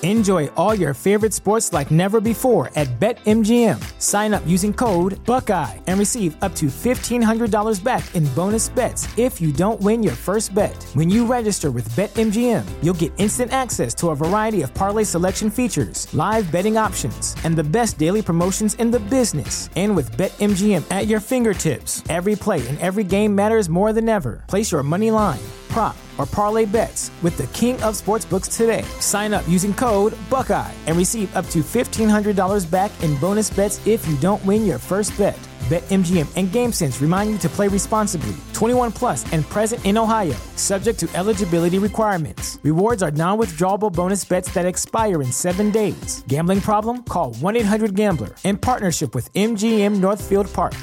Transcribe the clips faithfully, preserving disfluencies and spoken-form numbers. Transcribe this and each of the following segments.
Enjoy all your favorite sports like never before at BetMGM. Sign up using code Buckeye and receive up to fifteen hundred dollars back in bonus bets if you don't win your first bet. When you register with BetMGM, you'll get instant access to a variety of parlay selection features, live betting options, and the best daily promotions in the business. And with BetMGM at your fingertips, every play and every game matters more than ever. Place your money line, prop, or parlay bets with the king of sportsbooks today. Sign up using code Buckeye and receive up to fifteen hundred dollars back in bonus bets if you don't win your first bet. BetMGM and GameSense remind you to play responsibly. twenty-one plus and present in Ohio, subject to eligibility requirements. Rewards are non-withdrawable bonus bets that expire in seven days. Gambling problem? Call one eight hundred gambler in partnership with M G M Northfield Park.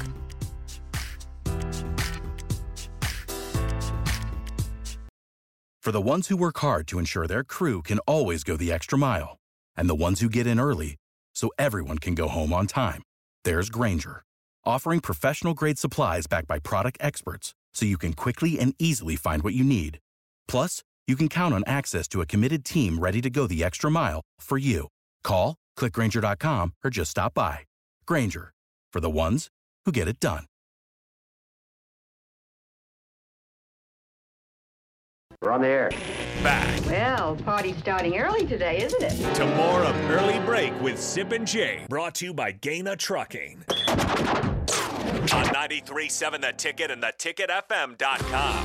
For the ones who work hard to ensure their crew can always go the extra mile, and the ones who get in early so everyone can go home on time, there's Grainger, offering professional-grade supplies backed by product experts so you can quickly and easily find what you need. Plus, you can count on access to a committed team ready to go the extra mile for you. Call, click Grainger dot com, or just stop by. Grainger, for the ones who get it done. We're on the air. Back Well, party's starting early today, isn't it? to more of Early Break with Sip and Jay, brought to you by Gaina Trucking. On ninety-three point seven The Ticket and the ticket f m dot com.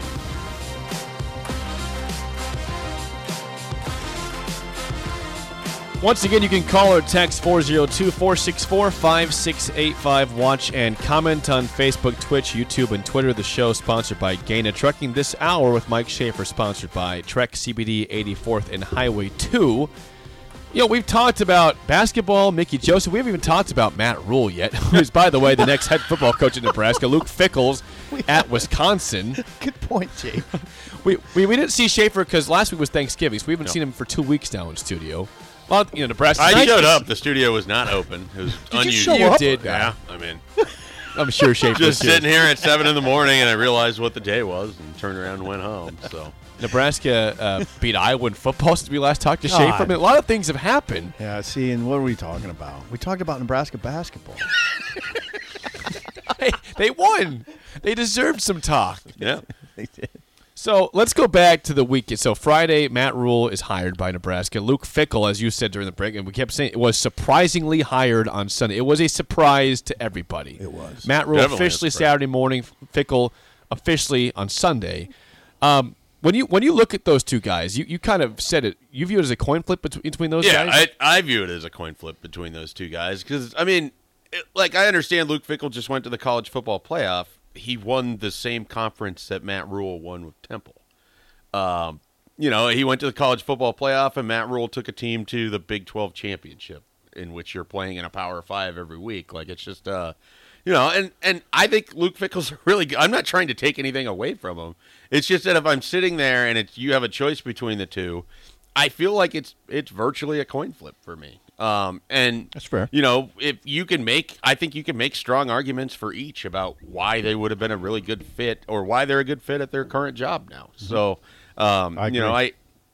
Once again, you can call or text four oh two, four six four, five six eight five. Watch and comment on Facebook, Twitch, YouTube, and Twitter. The show sponsored by Gaina Trucking this hour with Mike Schaefer, sponsored by Trek C B D eighty-fourth and Highway two. You know, we've talked about basketball, Mickey Joseph. We haven't even talked about Matt Rule yet, who's, by the way, the next head football coach in Nebraska. Luke Fickles at Wisconsin. Good point, Jay. We, we, we didn't see Schaefer because last week was Thanksgiving, so we haven't no. seen him for two weeks now in studio. Well, you know, Nebraska. I showed up. The studio was not open. It was did unusual. You, show up? you did. Yeah, I mean, I'm sure Schaefer. Just was sitting here at seven in the morning, and I realized what the day was, and turned around and went home. So Nebraska uh, beat Iowa in football since we last talked to God. Schaefer. I mean, a lot of things have happened. Yeah. See, and what are we talking about? We talked about Nebraska basketball. they, they won. They deserved some talk. Yeah, they did. So let's go back to the weekend. So Friday, Matt Rule is hired by Nebraska. Luke Fickell, as you said during the break, and we kept saying, it was surprisingly hired on Sunday. It was a surprise to everybody. It was. Matt Rule Definitely officially Saturday morning, Fickell officially on Sunday. Um, when you when you look at those two guys, you, you kind of said it. You view it as a coin flip between, between those yeah, guys? Yeah, I, I view it as a coin flip between those two guys because, I mean, it, like I understand Luke Fickell just went to the college football playoff. He won the same conference that Matt Rule won with Temple. Um, you know, he went to the college football playoff, and Matt Rule took a team to the Big twelve championship, in which you're playing in a Power Five every week. Like, it's just, uh, you know, and, and I think Luke Fickell's really good. I'm not trying to take anything away from him. It's just that if I'm sitting there and it's you have a choice between the two, I feel like it's it's virtually a coin flip for me. Um, and that's fair. You know, if you can make, I think you can make strong arguments for each about why they would have been a really good fit or why they're a good fit at their current job now. Mm-hmm. So. Um, I you know, I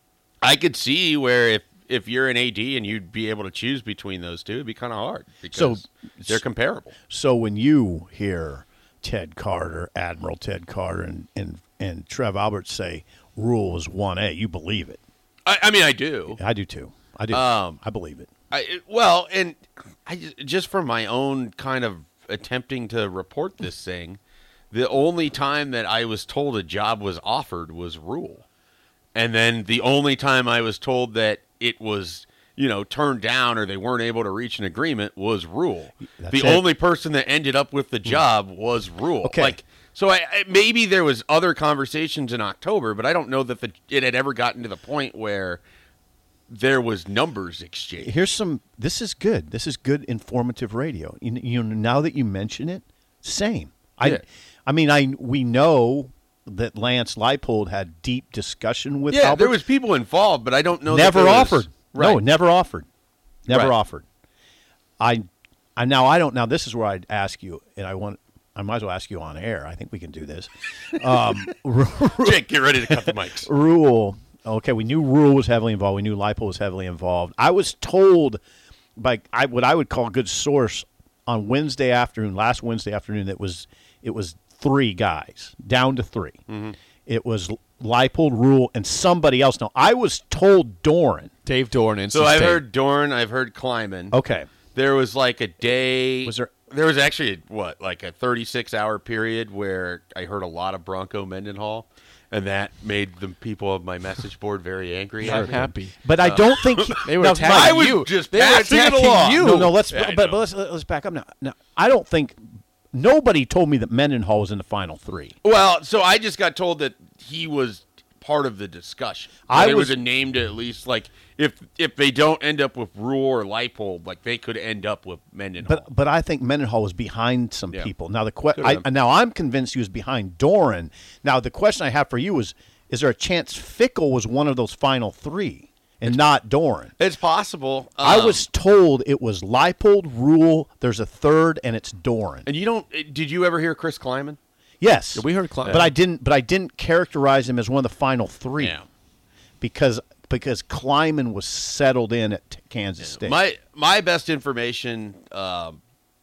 I could see where if, if you're an A D and you'd be able to choose between those two, it'd be kind of hard because so, they're comparable. So when you hear Ted Carter, Admiral Ted Carter, and, and, and Trev Alberts say Rule is one A, you believe it. I, I mean, I do. I do too. I do. Um, I believe it. I, well, and I just, just from my own kind of attempting to report this thing, the only time that I was told a job was offered was Rule. And then the only time I was told that it was, you know, turned down or they weren't able to reach an agreement was Rule. That's the it. only person that ended up with the job was Rule. Okay. Like, so I, I, maybe there was other conversations in October, but I don't know that the, it had ever gotten to the point where there was numbers exchanged. Here's some. This is good. This is good informative radio. You, you know, now that you mention it, same. I, Yeah. I mean, I we know that Lance Leipold had deep discussion with Yeah, Albert. there was people involved, but I don't know. Never that there offered. Was, right. No, never offered. Never Right. offered. I, I now I don't. Now this is where I'd ask you, and I want. I might as well ask you on air. I think we can do this. Um, Jake, get ready to cut the mics. Rule. okay, we knew Rule was heavily involved. We knew Leipold was heavily involved. I was told by I, what I would call a good source on Wednesday afternoon, last Wednesday afternoon, that was it was three guys, down to three. Mm-hmm. It was Leipold, Rule, and somebody else. Now, I was told Doran. Dave Doran. And so I've heard Doran. I've heard Kleiman. Okay. There was like a day. Was there? There was actually, what, like a thirty-six hour period where I heard a lot of Bronco Mendenhall, and that made the people of my message board very angry. I'm happy. But I don't think he, they were now, attacking I was you. just they were passing it attacking along. you. No, no, let's Yeah, but, but let's let's back up now. Now, I don't think nobody told me that Mendenhall was in the final three. Well, so I just got told that he was part of the discussion. I there was, was a name to at least, like, if if they don't end up with Rule or Leipold, like, they could end up with Mendenhall. But but I think Mendenhall was behind some Yeah. people. Now the que- Could I, have. now I'm convinced he was behind Doran. Now the question I have for you is: is there a chance Fickle was one of those final three and not Doran? It's possible. I Um, was told it was Leipold, Rule. There's a third, and it's Doran. And you don't. Did you ever hear Chris Kleiman? Yes, Yeah, we heard Kleiman. but I didn't. But I didn't characterize him as one of the final three. Yeah. because because Kleiman was settled in at Kansas State. My my best information, um,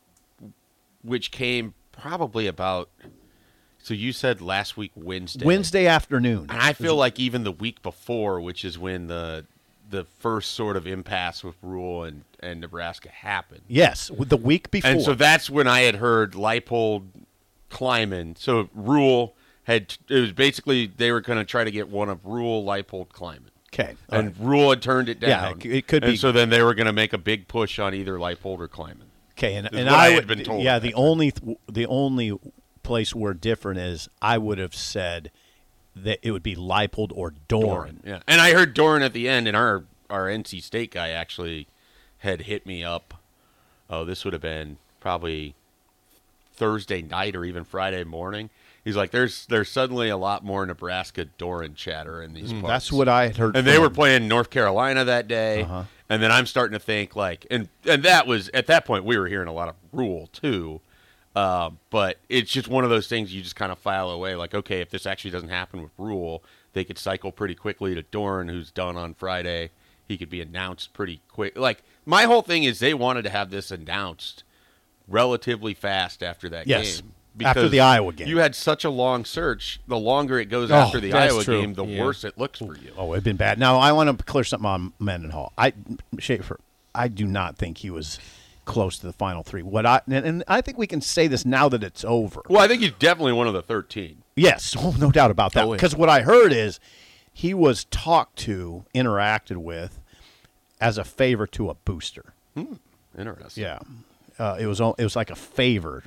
which came probably about. So you said last week Wednesday. Wednesday afternoon. And I feel like even the week before, which is when the the first sort of impasse with Rule and, and Nebraska happened. Yes, with the week before. And so that's when I had heard Leipold, Kleiman. So Rule had, it was basically they were going to try to get one of Rule, Leipold, Kleiman. Okay. And right. Rule had turned it Yeah, down. it- it could and be- so then they were going to make a big push on either Leipold or Kleiman. Okay, and, is and what I I had would, been told yeah, at the that time. only th- the only place we're different is I would have said that it would be Leipold or Doran. Yeah, and I heard Doran at the end, and our our N C State guy actually had hit me up. Oh, this would have been probably Thursday night or even Friday morning. He's like, "There's there's suddenly a lot more Nebraska Doran chatter in these parts." That's what I had heard. And from they were him. playing North Carolina that day, Uh-huh. and then I'm starting to think like, and and that was at that point we were hearing a lot of Rule too. Uh, but it's just one of those things you just kind of file away. Like, okay, if this actually doesn't happen with Rule, they could cycle pretty quickly to Doran, who's done on Friday. He could be announced pretty quick. Like, my whole thing is they wanted to have this announced relatively fast after that Yes, game. after the Iowa game. You had such a long search. The longer it goes Oh, after the that's Iowa true. game, the Yeah. worse it looks for you. Oh, it'd been bad. Now I want to clear something on Mendenhall. I Schaefer, I do not think he was close to the final three. What I and, and I think we can say this now that it's over. Well, I think he's definitely one of the thirteen. Yes, oh, no doubt about that. Oh, yeah. Because what I heard is he was talked to, interacted with, as a favor to a booster. Interesting. Yeah, uh, it was al- it was like a favor.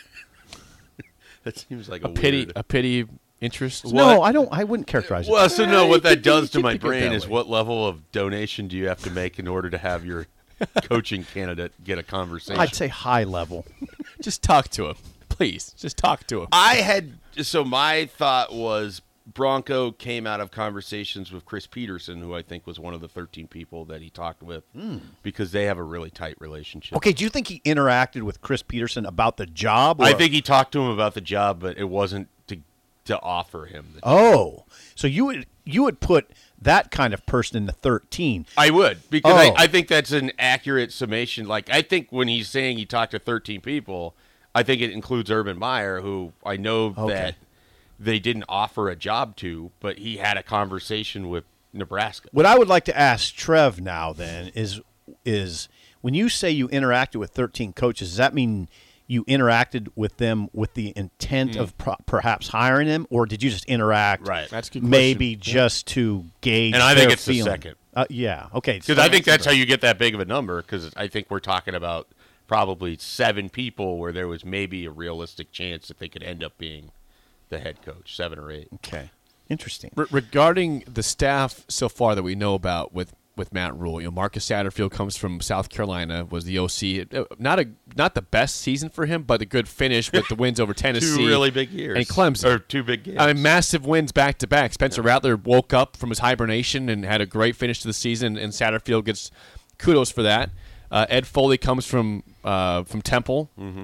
That seems like a a, pity, weird- a pity interest. No, I don't. I wouldn't characterize it. Well, so no, Eh, what you that could- does you to could my think it brain that is way. what level of donation do you have to make in order to have your coaching candidate get a conversation? I'd say high level. Just talk to him, please. Just talk to him. I had so my thought was Bronco came out of conversations with Chris Peterson, who I think was one of the thirteen people that he talked with, because they have a really tight relationship. Okay, do you think he interacted with Chris Peterson about the job? Or? I think he talked to him about the job, but it wasn't to to offer him the job. Oh, so you would you would put that kind of person in the thirteen? I would, because Oh. I, I think that's an accurate summation. Like, I think when he's saying he talked to thirteen people, I think it includes Urban Meyer, who I know Okay. that they didn't offer a job to, but he had a conversation with Nebraska. What I would like to ask Trev now then is is when you say you interacted with thirteen coaches, does that mean you interacted with them with the intent of pro- perhaps hiring them, or did you just interact Right. That's a good maybe question. just to gauge And I think their it's the feeling? second. Uh, yeah, okay. Because I think that's how you get that big of a number, because I think we're talking about probably seven people where there was maybe a realistic chance that they could end up being the head coach, seven or eight. Okay, interesting. Re- regarding the staff so far that we know about with, with Matt Rule, you know, Marcus Satterfield comes from South Carolina, was the O C. Uh, Not a not the best season for him, but a good finish with the wins over Tennessee. Two really big years. And Clemson. Or two big games. I mean, massive wins back to back. Spencer Rattler woke up from his hibernation and had a great finish to the season, and Satterfield gets kudos for that. Uh, Ed Foley comes from uh, from Temple. Mm-hmm.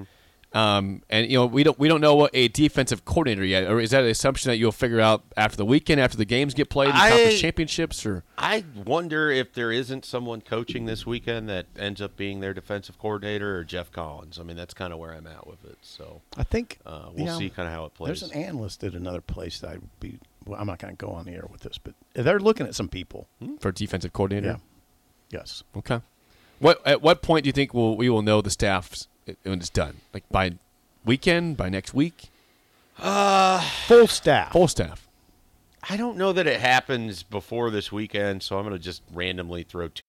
Um, and you know we don't we don't know what a defensive coordinator yet, or is that an assumption that you'll figure out after the weekend, after the games get played in I, conference championships? Or I wonder if there isn't someone coaching this weekend that ends up being their defensive coordinator or Jeff Collins. I mean, that's kind of where I'm at with it. So I think uh, we'll you know, see kind of how it plays. There's an analyst at another place that I'd be. Well, I'm not going to go on the air with this, but they're looking at some people for defensive coordinator. Yeah. Yes. Okay. What at what point do you think we'll, we will know the staff when it's done? Like by weekend, by next week? Uh, full staff. Full staff. I don't know that it happens before this weekend, so I'm going to just randomly throw two.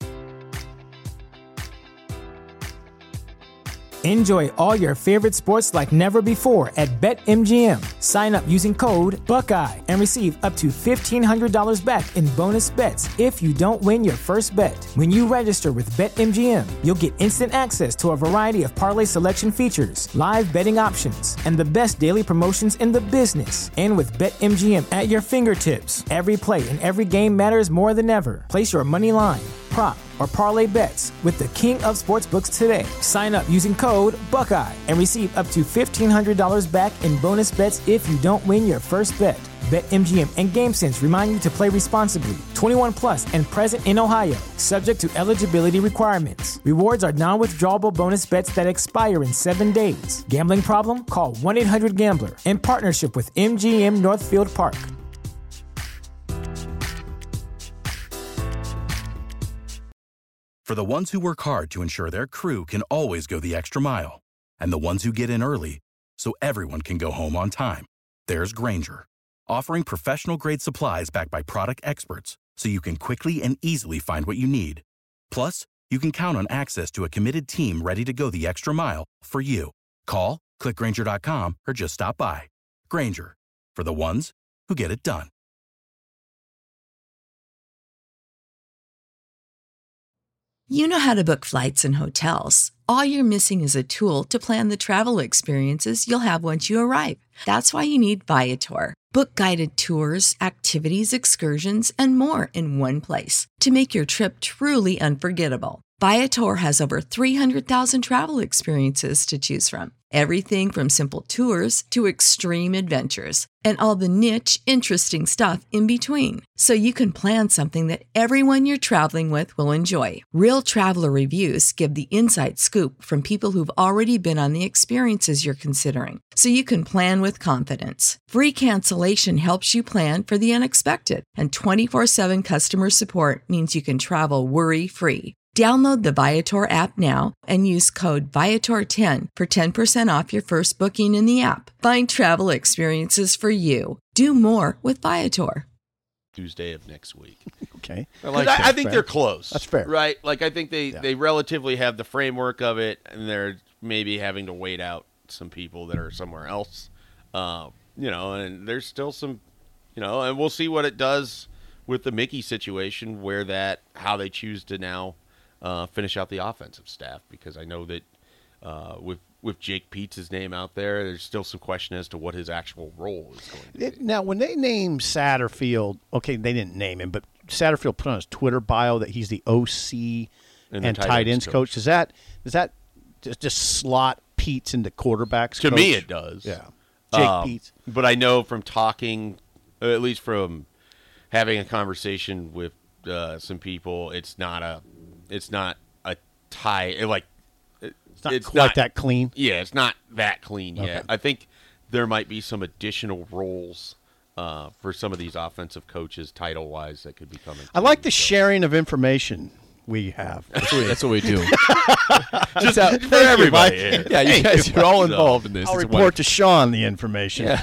Enjoy all your favorite sports like never before at BetMGM. Sign up using code Buckeye and receive up to fifteen hundred dollars back in bonus bets if you don't win your first bet. When you register with BetMGM, you'll get instant access to a variety of parlay selection features, live betting options, and the best daily promotions in the business. And with BetMGM at your fingertips, every play and every game matters more than ever. Place your money line, prop, or parlay bets with the king of sportsbooks today. Sign up using code Buckeye and receive up to fifteen hundred dollars back in bonus bets if you don't win your first bet. BetMGM and GameSense remind you to play responsibly. twenty-one plus and present in Ohio, subject to eligibility requirements. Rewards are non-withdrawable bonus bets that expire in seven days. Gambling problem? Call one eight hundred gambler in partnership with M G M Northfield Park. For the ones who work hard to ensure their crew can always go the extra mile, and the ones who get in early so everyone can go home on time, there's Grainger, offering professional-grade supplies backed by product experts so you can quickly and easily find what you need. Plus, you can count on access to a committed team ready to go the extra mile for you. Call, click Grainger dot com, or just stop by. Grainger, for the ones who get it done. You know how to book flights and hotels. All you're missing is a tool to plan the travel experiences you'll have once you arrive. That's why you need Viator. Book guided tours, activities, excursions, and more in one place to make your trip truly unforgettable. Viator has over three hundred thousand travel experiences to choose from. Everything from simple tours to extreme adventures and all the niche, interesting stuff in between. So you can plan something that everyone you're traveling with will enjoy. Real traveler reviews give the inside scoop from people who've already been on the experiences you're considering. So you can plan with confidence. Free cancellation helps you plan for the unexpected. And twenty-four seven customer support means you can travel worry-free. Download the Viator app now and use code Viator ten for ten percent off your first booking in the app. Find travel experiences for you. Do more with Viator. Tuesday of next week. Okay. I, like I, I think fair. They're close. That's fair. Right? Like, I think they, yeah. they relatively have the framework of it, and they're maybe having to wait out some people that are somewhere else. Uh, you know, and there's still some, you know, and we'll see what it does with the Mickey situation, where that, how they choose to now Uh, finish out the offensive staff, because I know that uh, with with Jake Peetz's name out there, there's still some question as to what his actual role is going to be. It, now, when they named Satterfield, okay, they didn't name him, but Satterfield put on his Twitter bio that he's the O C and, and tight, tight ends coach. coach. Does that does that just, just slot Peetz into quarterbacks? To coach? me, it does. Yeah, Jake um, Peetz. But I know from talking, at least from having a conversation with uh, some people, it's not a. It's not a tie. Like it's not it's quite not, that clean. Yeah, it's not that clean yet. Okay. I think there might be some additional roles uh, for some of these offensive coaches, title wise, that could be coming. I like the so. sharing of information we have. That's what we do. Just out for everybody. You, yeah, you guys are all involved in this. I'll report to Sean the information. Yeah.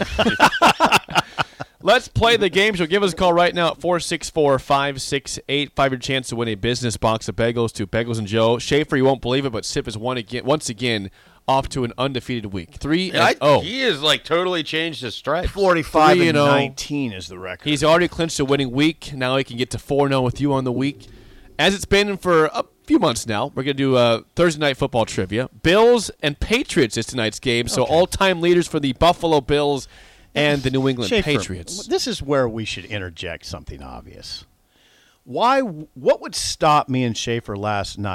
Let's play the game. So give us a call right now at four six four, five six eight five. Your chance to win a business box of bagels to Bagels and Joe. Schaefer, you won't believe it, but Sip is one again, once again off to an undefeated week. Three and, and oh. He has like totally changed his stripes. forty-five and nineteen is the record. He's already clinched a winning week. Now he can get to four and oh with you on the week. As it's been for a few months now, we're going to do uh, Thursday Night Football trivia. Bills and Patriots is tonight's game. So okay. all-time leaders for the Buffalo Bills and the New England Schaefer, Patriots. This is where we should interject something obvious. Why? What would stop me and Schaefer last night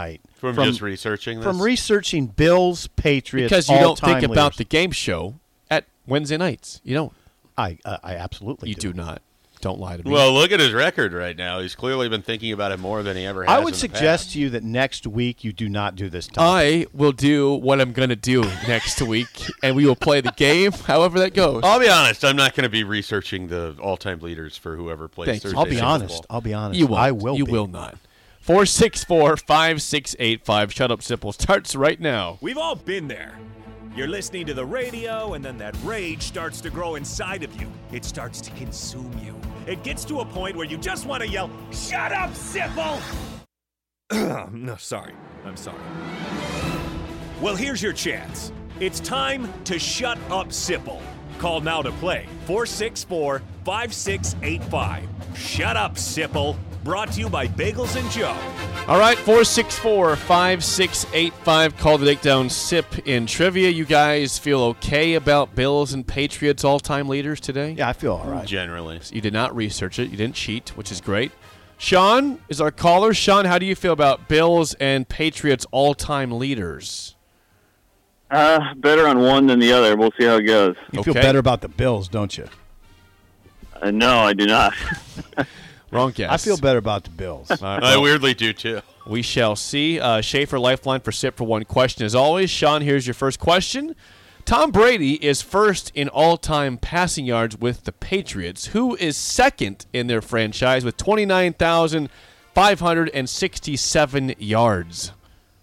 From, From- just researching this? From researching Bills, Patriots, Because you don't think all-time about leaders. the game show at Wednesday nights. You don't. I uh, I absolutely You do not. Don't lie to me. Well, look at his record right now. He's clearly been thinking about it more than he ever has I in would the suggest past. to you that next week you do not do this topic. I will do what I'm going to do next week, and we will play the game however that goes. I'll be honest. I'm not going to be researching the all-time leaders for whoever plays Thank you. Thursday I'll be Super honest. Bowl. I'll be honest. You won't. I will You be. will not. four six four, five six eight five. Shut Up Simple starts right now. We've all been there. You're listening to the radio, and then that rage starts to grow inside of you. It starts to consume you. It gets to a point where you just want to yell, "Shut up, Sipple!" No, sorry. I'm sorry. Well, here's your chance. It's time to shut up, Sipple. Call now to play. four six four, five six eight five. Shut up, Sipple. Brought to you by Bagels and Joe. All right, four six four, five six eight five. Call the Takedown Sip in trivia. You guys feel okay about Bills and Patriots all-time leaders today? Yeah, I feel all right. Generally. You did not research it. You didn't cheat, which is great. Sean is our caller. Sean, how do you feel about Bills and Patriots all-time leaders? Uh, better on one than the other. We'll see how it goes. You feel Okay. better about the Bills, don't you? Uh, no, I do not. Wrong guess. I feel better about the Bills. All right, I well, weirdly do, too. we shall see. Uh, Schaefer Lifeline for Sip for one question as always. Sean, here's your first question. Tom Brady is first in all-time passing yards with the Patriots. Who is second in their franchise with twenty-nine thousand five hundred sixty-seven yards?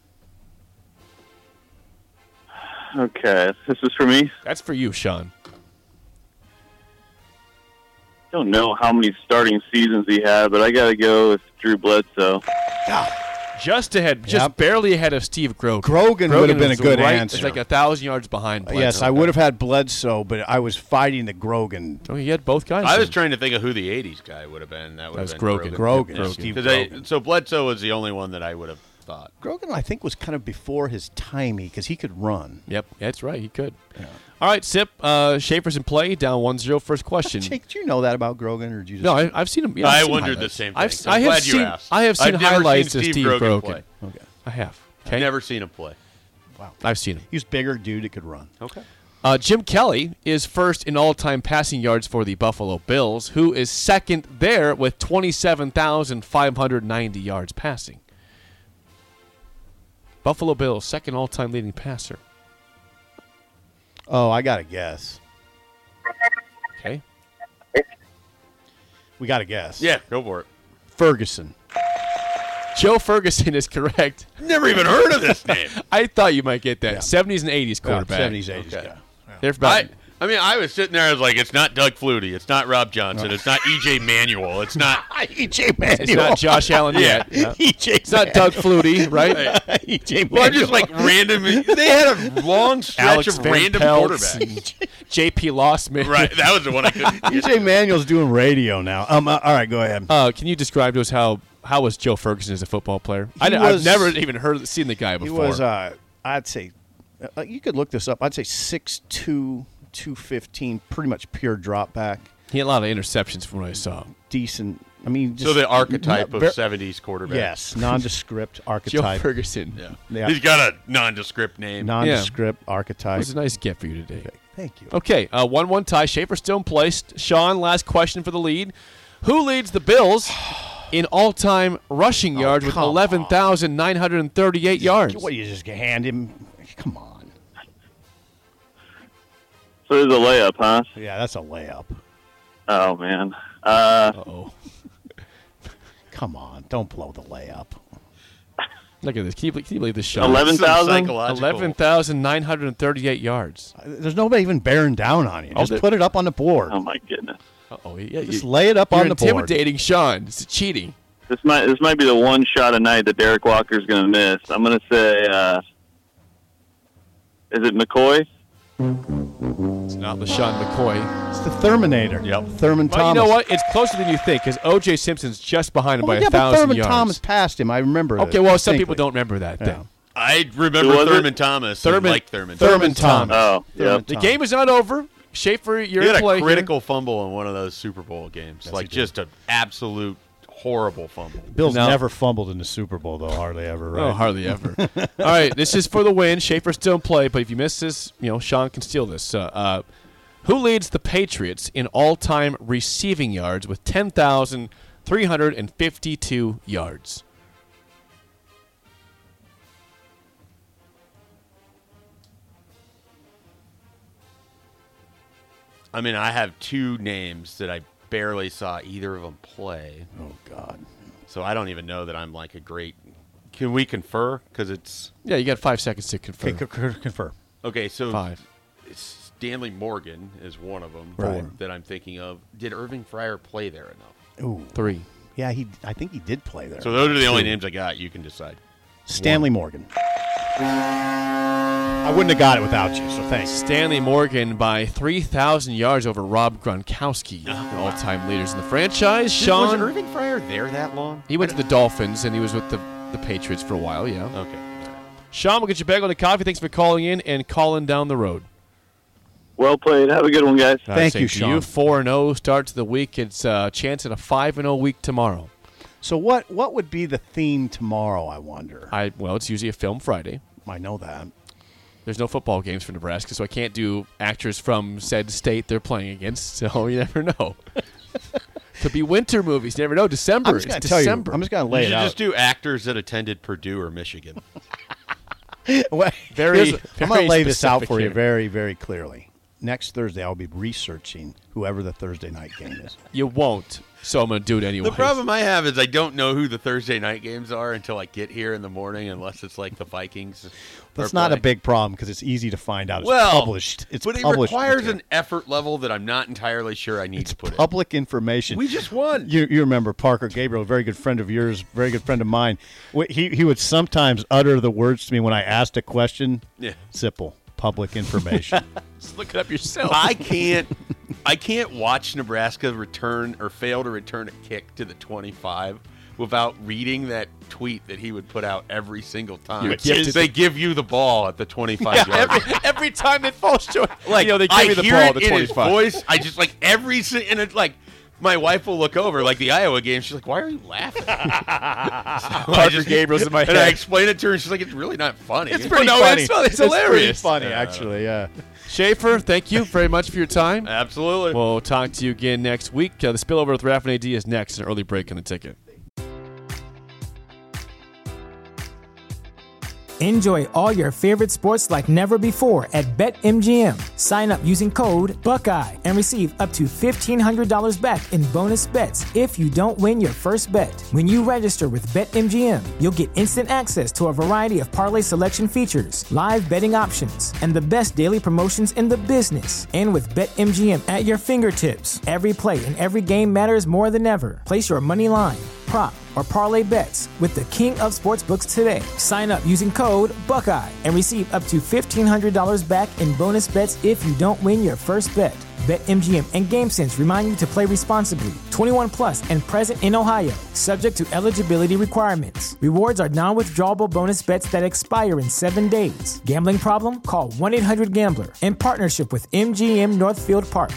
Okay, this is for me. That's for you, Sean. Don't know how many starting seasons he had, but I got to go with Drew Bledsoe. Just ahead, just Yep. barely ahead of Steve Grogan. Grogan would have been a was good right, answer. It's like a thousand yards behind. Bledsoe. Yes, I would have had Bledsoe, but I was fighting the Grogan. Oh, you had both guys. I was then. trying to think of who the eighties guy would have been. That would That was have been Grogan. Grogan. Yeah. Steve 'Cause I- Grogan. so Bledsoe was the only one that I would have thought. Grogan, I think, was kind of before his timey because he could run. Yep, that's right. He could. All right, Sip. Uh, Schaefer's in play. Down one zero. First question. Jake, did you know that about Grogan, or did you just? No, I, I've seen him. Yeah, I've I seen wondered the highlights. same thing. I've, so I I'm have glad seen. you asked. I have seen I've never highlights seen of Steve Steve Grogan Grogan. play. Okay. I have. I've Okay, never seen him play. Wow. I've seen him. He was bigger dude that could run. Okay. Uh, Jim Kelly is first in all-time passing yards for the Buffalo Bills, who is second there with twenty-seven thousand five hundred ninety yards passing. Buffalo Bills, second all-time leading passer. Oh, I got to guess. Okay. We got to guess. Yeah, go for it. Ferguson. Joe Ferguson is correct. Never even heard of this name. I thought you might get that. Yeah. seventies and eighties quarterback. seventies, eighties. Okay. Yeah. They're about, I, I mean, I was sitting there. I was like, "It's not Doug Flutie. It's not Rob Johnson. It's not E J Manuel. It's not." E J Manuel. it's not Josh Allen yet. Yeah. E J It's not Doug Flutie, right? E J Well, Manuel. just like random. They had a long stretch Alex of Van random Peltz quarterbacks. and J P Lossman. Right, that was the one I couldn't. E J Manuel's doing radio now. Um, uh, all right, go ahead. Uh, can you describe to us how how was Joe Ferguson as a football player? I, He I've was- never even heard seen the guy He before. was, uh, I'd say, uh, you could look this up. I'd say six two, two fifteen, pretty much pure drop back. he had a lot of interceptions from what I saw. Decent. I mean, just So the archetype not of ver- seventies quarterback. Yes, nondescript Joe archetype. Ferguson. Yeah. Yeah. He's got a nondescript name. Nondescript It archetype. was a nice get for you today. Okay, thank you. Okay, uh, one one tie. Schaefer still in place. Sean, last question for the lead. Who leads the Bills in all-time rushing yards with come on. eleven thousand nine hundred thirty-eight yards? What, you just hand him? Come on. So there's a layup, huh? Yeah, that's a layup. Oh, man. Uh, Uh-oh. Come on, don't blow the layup. Look at this. Can you, can you believe this, Sean? eleven Some thousand? psychological- eleven thousand nine hundred thirty-eight yards. There's nobody even bearing down on you. Oh, Just there- put it up on the board. Oh, my goodness. Uh-oh. Yeah, Just you, lay it up you're on the board. intimidating Sean. It's cheating. This might this might be the one shot a night that Derek Walker's going to miss. I'm going to say, uh, is it McCoy? It's not LaShawn McCoy. It's the Terminator. Yep. Thurman Well, Thomas. you know what? It's closer than you think because O J Simpson's just behind him Well, by yeah, a but thousand Thurman yards. Thomas passed him. I remember. Okay, it well, some distinctly. people don't remember that. Yeah. Then. I Who remember was it? Thurman Thomas. and Thurman- like Thurman. Thurman Thomas. Oh, Thurman yep. The Thomas. game is not over. Schaefer, you're He had in play a here. critical fumble in one of those Super Bowl games. Yes, like he did. just an absolute horrible fumble. Bill's No. never fumbled in the Super Bowl, though, hardly ever, right? Oh, hardly ever. All right, this is for the win. Schaefer's still in play, but if you miss this, you know, Sean can steal this. Uh, uh, who leads the Patriots in all-time receiving yards with ten thousand three hundred fifty-two yards? I mean, I have two names that I barely saw either of them play. Oh, God. So I don't even know that I'm like a great. Can we confer? Because it's Yeah, you got five seconds to confirm. Okay, c- c- confer. okay. So Five. Stanley Morgan is one of them Right. that I'm thinking of. Did Irving Fryer play there enough? Ooh. Three. Yeah, he. I think he did play there. So those are the only names I got. You can decide. Stanley Morgan. I wouldn't have got it without you, so thanks. Stanley Morgan by three thousand yards over Rob Gronkowski, the all-time leaders in the franchise. Did- Sean, was Irving Fryer there that long? he went to the Dolphins, and he was with the, the Patriots for a while, yeah. Okay. Sean, we'll get you back on the coffee. Thanks for calling in and calling down the road. Well played. Have a good one, guys. Uh, Thank same you, to Sean. You four and oh start to the week. It's a chance at a five and oh week tomorrow. So what? What would be the theme tomorrow? I wonder. I Well, it's usually a film Friday. I know that. There's no football games for Nebraska, so I can't do actors from said state they're playing against, so you never know. Could be winter movies. You never know. December. I'm just It's gonna tell you. December. I'm just gonna You lay should it out. just do actors that attended Purdue or Michigan. Well, Very- here's- I'm going very to lay this out specific for you here. very, very clearly. Next Thursday, I'll be researching whoever the Thursday night game is. You won't, so I'm going to do it anyway. The problem I have is I don't know who the Thursday night games are until I get here in the morning, unless it's like the Vikings. That's are not a playing. big problem because it's easy to find out. It's well, published. It's but it published requires material. an effort level that I'm not entirely sure I need It's to put public information. in. We just won. You, you remember Parker Gabriel, a very good friend of yours, very good friend of mine. Wh- He he would sometimes utter the words to me when I asked a question. Yeah. Simple, public information. Just look it up yourself. I can't. I can't watch Nebraska return or fail to return a kick to the twenty-five without reading that tweet that he would put out every single time. Which is- they give you the ball at the twenty-five yard line. every, every time it falls short, Like, you know, they give I you the hear ball it at the in his twenty-five. voice. I just like every si- and it's like my wife will look over, like the Iowa game. She's like, "Why are you laughing?" So I Parker just- Gabriel's in my and I head. explain it to her, and she's like, "It's really not funny." It's pretty no, funny. It's, It's, it's pretty hilarious. funny, actually. Yeah. Schaefer, thank you very much for your time. Absolutely. We'll talk to you again next week. Uh, the spillover with Raph and A D is next. An early break on the ticket. Enjoy all your favorite sports like never before at BetMGM. Sign up using code Buckeye and receive up to fifteen hundred dollars back in bonus bets if you don't win your first bet. When you register with BetMGM, you'll get instant access to a variety of parlay selection features, live betting options, and the best daily promotions in the business. And with BetMGM at your fingertips, every play and every game matters more than ever. Place your money line, prop, or parlay bets with the king of sportsbooks today. Sign up using code Buckeye and receive up to fifteen hundred dollars back in bonus bets if you don't win your first bet. BetMGM and GameSense remind you to play responsibly. twenty-one plus and present in Ohio, subject to eligibility requirements. Rewards are non-withdrawable bonus bets that expire in seven days. Gambling problem? Call one eight hundred gambler in partnership with M G M Northfield Park.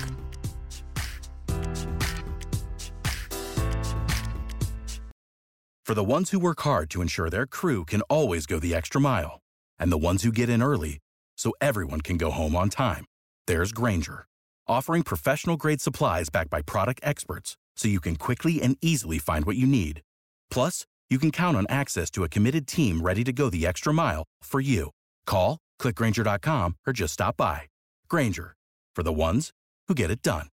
For the ones who work hard to ensure their crew can always go the extra mile, and the ones who get in early so everyone can go home on time, there's Grainger, offering professional-grade supplies backed by product experts so you can quickly and easily find what you need. Plus, you can count on access to a committed team ready to go the extra mile for you. Call, click Grainger dot com, or just stop by. Grainger, for the ones who get it done.